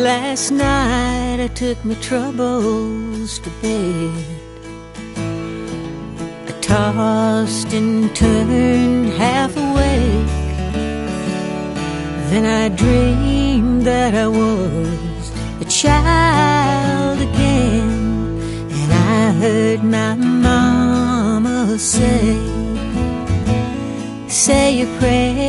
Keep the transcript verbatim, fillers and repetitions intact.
Last night I took my troubles to bed. I tossed and turned half awake. Then I dreamed that I was a child again, and I heard my mama say, say your prayers